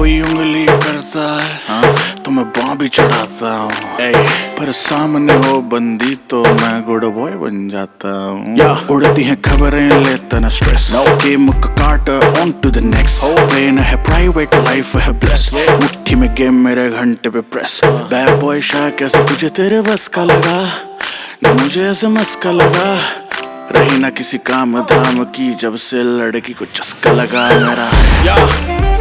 कोई उंगली करता है हाँ तो मैं बाँ भी चढ़ाता हूँ, पर सामने हो बंदी तो मैं गुड बॉय बन जाता हूँ। उड़ती हैं खबरें लेता ना स्ट्रेस, गेम का काट on to the next. Pain है प्राइवेट लाइफ है ब्लेस, मुट्ठी में गेम मेरे घंटे पे प्रेस। बैड बॉय शाह कैसे तुझे तेरे बस का लगा, ना मुझे ऐसे मस्का लगा। रही ना किसी काम धाम की जब से लड़की को चस्का लगा मेरा।